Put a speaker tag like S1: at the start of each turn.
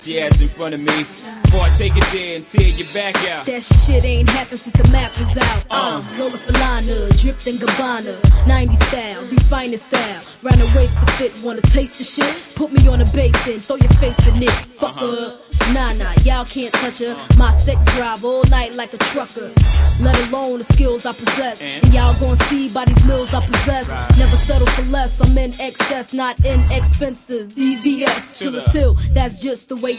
S1: your ass in front of me before I take it there and tear your back out.
S2: That shit ain't happened since the map was out. Lola Falana, dripped in Gabbana, 90s style, the finest style. Round the waist to fit, wanna taste the shit? Put me on a basin, throw your face in it. Fuck her. Nah, y'all can't touch her. My sex drive all night like a trucker. Let alone the skills I possess. And y'all gon' see by these mills I possess. Never settle for less, I'm in excess, not inexpensive. EVS to the till, that's just the way